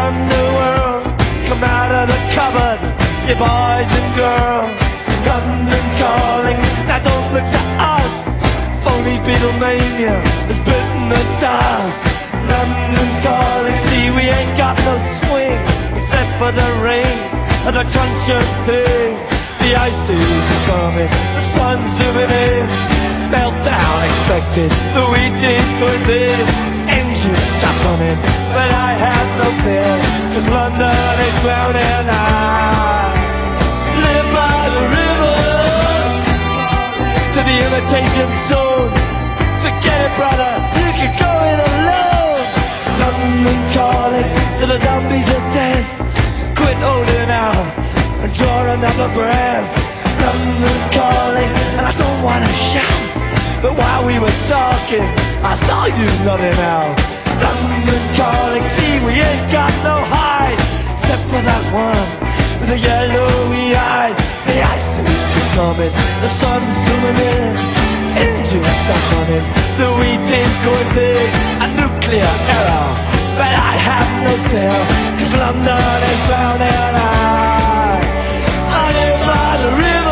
underworld, come out of the cupboard, you boys and girls. London calling, now don't look to us. Phony Beatlemania has bitten the dust. London calling, see we ain't got no swing except for the rain and the crunch of thing. The ice age is coming, the sun's zooming in. Meltdown expected, the wheat is going big. Engines stop running, but I have no fear, 'cause London is drowning. I live by the river, to the imitation zone. Forget it, brother, you can go it alone. London calling to the zombies of death. Quit holding out and draw another breath. London calling, and I don't wanna shout, but while we were talking, I saw you nodding out. London calling, see we ain't got no hide, except for that one with the yellowy eyes. The ice age is coming, the sun's zooming in. Engines stop running, the wheat is going big. A nuclear error, but I have no fear, 'cause London is drowning. I live by the river.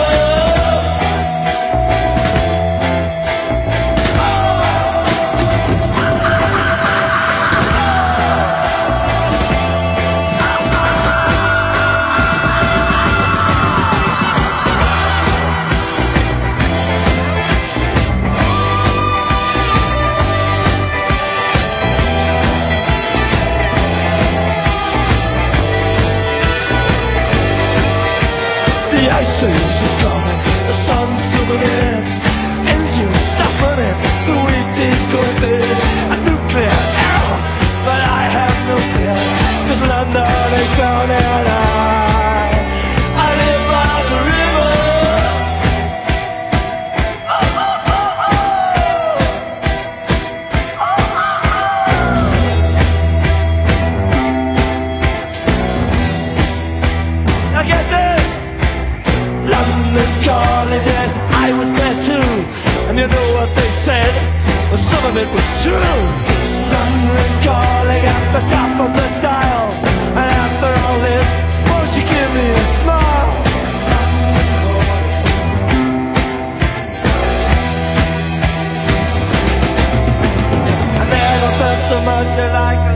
The ice age is coming, the sun's zooming in. Engines stop running, the wheat is going big. A nuclear error, but I have no fear, 'cause London is drowning. I live by the river. Now get this! London calling, yes, I was there too. And you know what they said? Well, some of it was true. London calling at the top of the dial. And after all this, won't you give me a smile? I never felt so much like